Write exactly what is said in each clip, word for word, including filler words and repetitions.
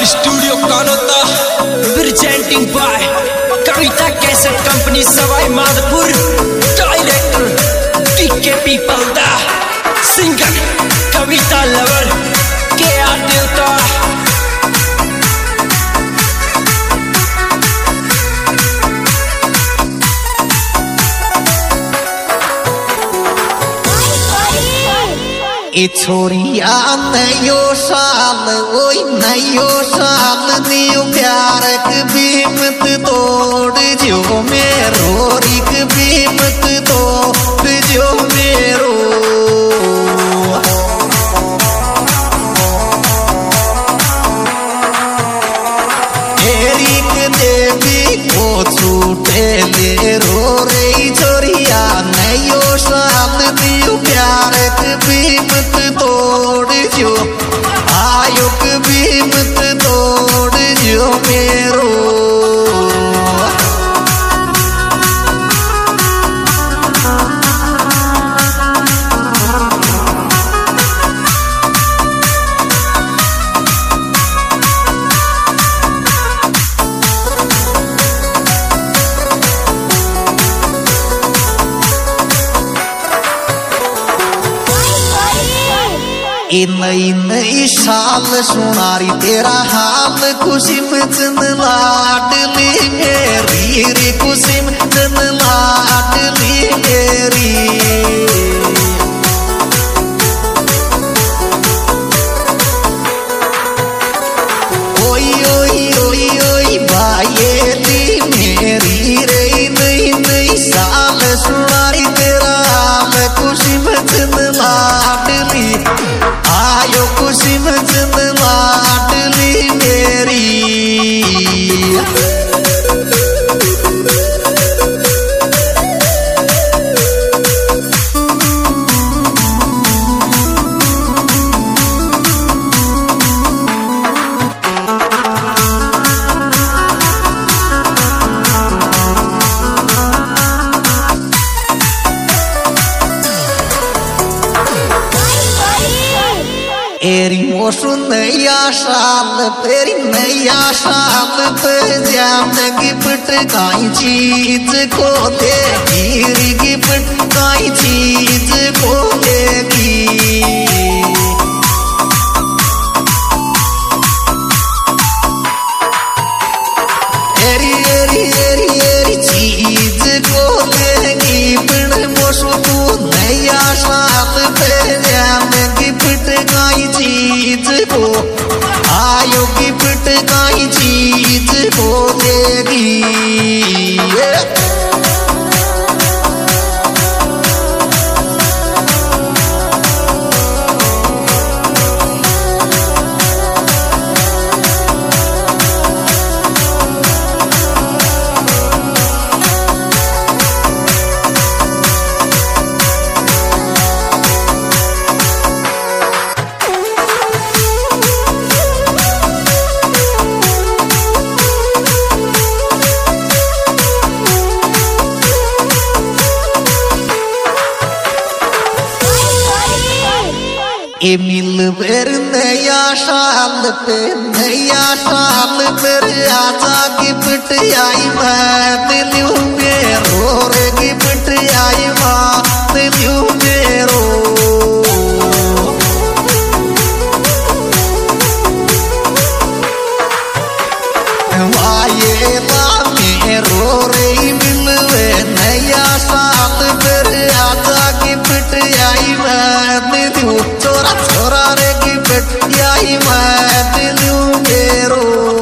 Studio Kanota presenting by Kavita cassette company Sawai Madhopur. Director T K Peepalda, singer Kavita lover के आर देवता। ए छोरिया नयो साल ओई नयो साल नियो प्यार की बीमत तोड़ जो मेरो रिक बीमत तोड़ जो मेरो। एरिक देवी को छूटे ले रो रे छोरिया नयो साल नियो प्यार की बीमत तोड़ जो आयुक बीमत तोड़ जो मेरो। ए नई नई साल सुनारी तेरा हाल खुशी में चंद लाडली मेरी रे खुशी में चंद लाडली मेरी। ओई ओई ओई ओई भाईली मेरी रे नई नई साल सुनारी तेरा हाल खुशी में चंद लाडली आयो खुशी में चंद लाडली मेरी। एरी मोसु नया साल तेरी नया साल पे जाम गिफ्ट काई चीज को देगी गिफ्ट काई चीज को देगी। एरी एरी एरी एरी चीज को देगी पण मोसु तू नया साल पे जाम गिफ्ट काई चीज को आयो गिफ्ट काई चीज को देगी। ए मिल बेर नया साल पे नया साल पर आजा गिफ्ट आई बात लियो मेरो रे गिफ्ट आई बात लियो मेरो। वाये ला मेरो रे मिलवे नया साल पर आजा गिफ्ट आई बात लियो छोरा छोरा रे गिफ्ट आई बात लियो मेरो।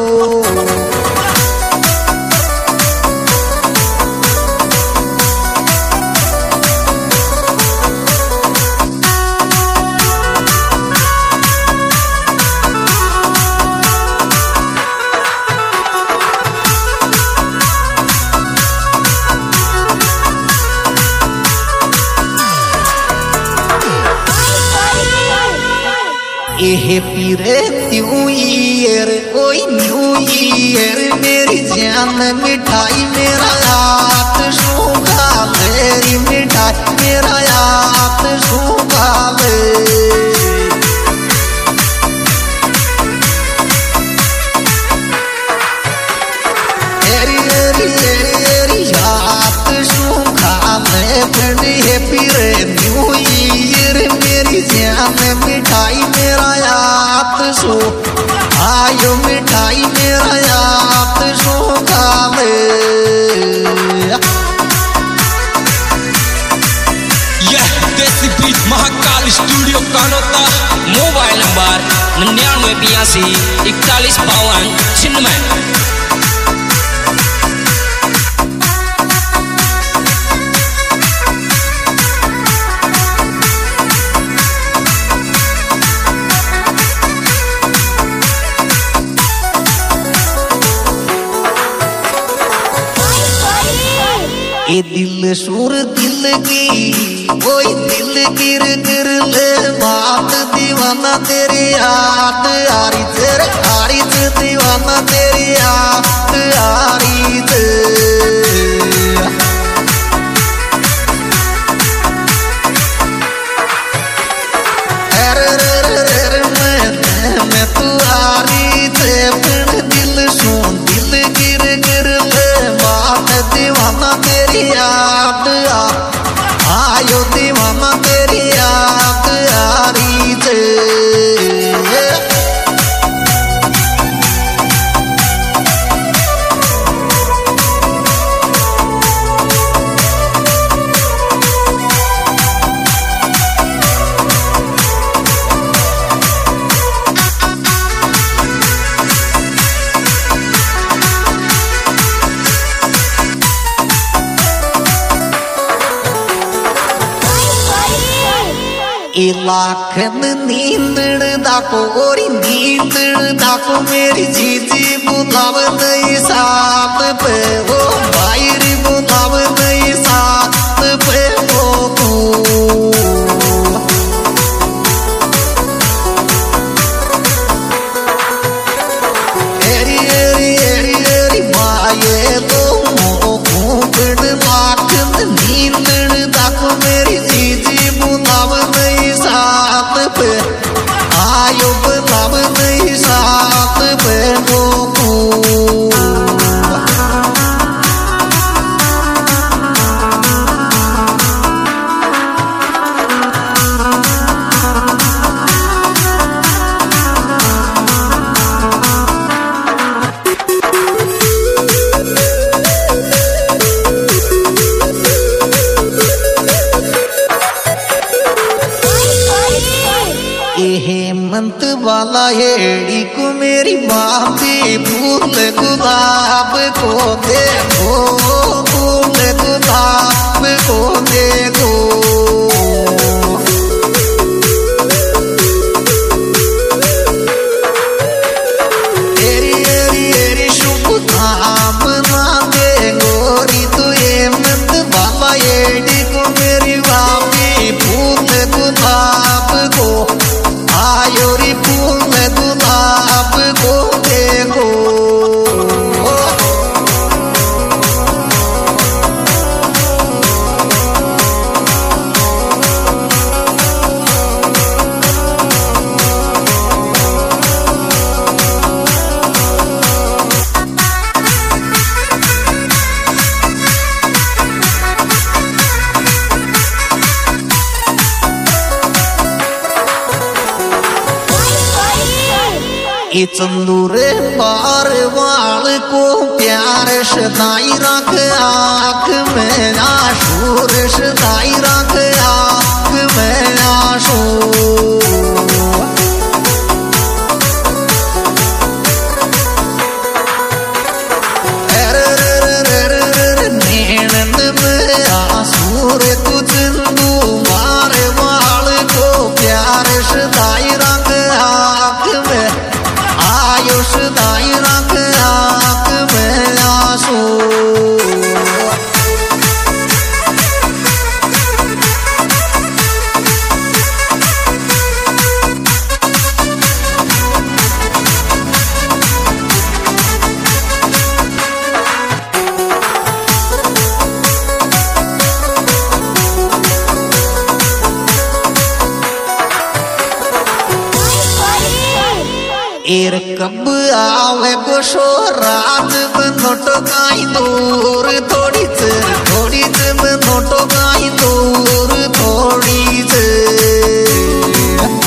ए हैप्पी रे न्यू ईयर ओए न्यू ईयर मेरी जान मिठाई मेरा हाथ सूखा मेरी मिठाई मेरा हाथ सूखा ले। ने मिठाई मेरा याद सो आयो मिठाई मेरा याद सो खावे। यह देसी beat Mahakal studio Kanota. Mobile number निन्यानवे बयासी इकतालीस बावन छिन्नवे। ए दिल सुर दिल की कोई दिल गिर गिर ले बात दीवाना तेरी याद आरी तेरे आरी ते दीवाना तेरी याद आरी ते। अरे रे रे रे रे मैं मैं तू आरी ते फिर दिल सुन दिल गिर गिर ले बात दीवाना तेरी याद आ आयो दीवाना तेरी याद आरी थे। लाखन नींदड़ दाको और नींदड़ दाको मेरी जीजी बुलाव नहीं साथ पे वो बाहरी बुलाव नहीं साथ पे वो तू। एरी एरी एरी एरी माये तो मो खूबड़ लाखन नींदड़ दाको मेरी जीजी बुलाव साथ पे आयो बुलाव नहीं साथ पे वो हेमंत वाला हेड़ी को मेरी बापी फूल गुलाब को देखो फूल गुलाब को देखो। एरी एरी एरी शुभ काम ना दे गोरी तू हेमंत वाला हेड़ी को मेरी बापी फूल गुलाब को आयो रे फूल गुलाब को देखो। चंदूरे बार वाल को प्यार सदाई रख आँख में आशूर सदाई रख आँख में आशूर। अरे रे रे रे रे नैनन में आसूर तू चंदू बार वाल को प्यार सदाई रख आँख में आयो सदाई रख आँख में आंसू। एर कब आवे गोशो रात बनोटो काई दूर थोड़ी से थोड़ी से बनोटो काई दूर थोड़ी से।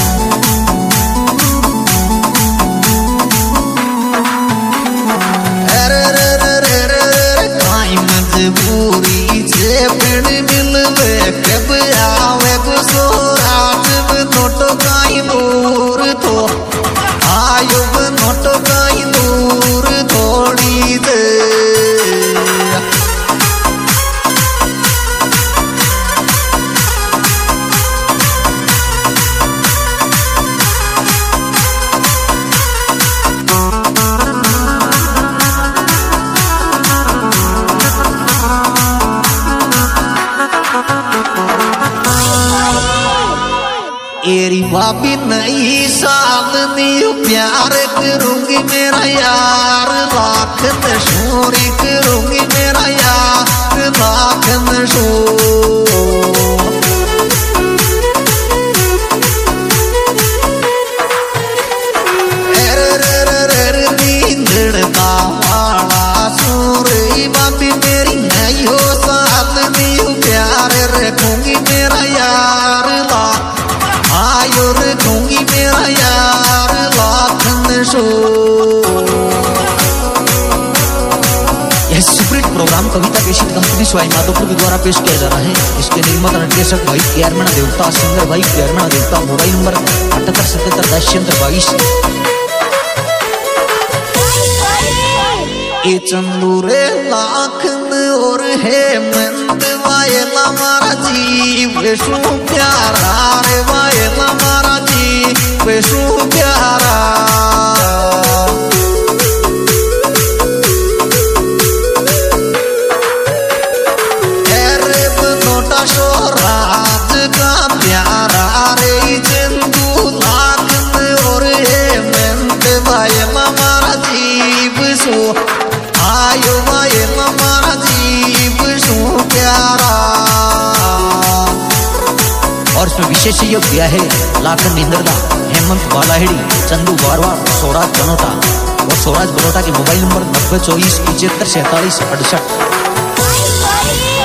मेरी भाभी नई साल न्यू प्यार करूंगी मेरा यार लाख नशूरी करूंगी मेरा यार लाख नशूर नींदड़ता वाला सूरी भाभी मेरी नई हो साल न्यू प्यार रखूंगी मेरा यार लाख आयो रखूंगी मेरा यार लाख नशूर। यह superhit programme Kavita cassette company Sawai Madhopur के द्वारा पेश किया जा रहा है। इसके निर्माता निर्देशक भाई केरमणा देवता, सिंगर भाई केरमणा देवता। मोबाइल नंबर अठहत्तर सतहत्तर दशयंत्र बाईस। ए चंदूरे लाखन और हेमंत वायला मारा जीव वेशु प्यारा रे वायला मारा जीव वेशु प्यारा। अरे बनोटा शोराज का प्यारा रे चंदू लाखन और हेमंत वायला मारा जीव सो आयो वाये हमारा जीव सो प्यारा। और इसमें विशेष योग दिया है लाखन नींदरदा, हेमंत बालाहेड़ी, चंदू बारवार, स्वराज बनोटा और स्वराज बनोटा के मोबाइल नंबर नब्बे चौबीस पचहत्तर सैंतालीस अड़सठ।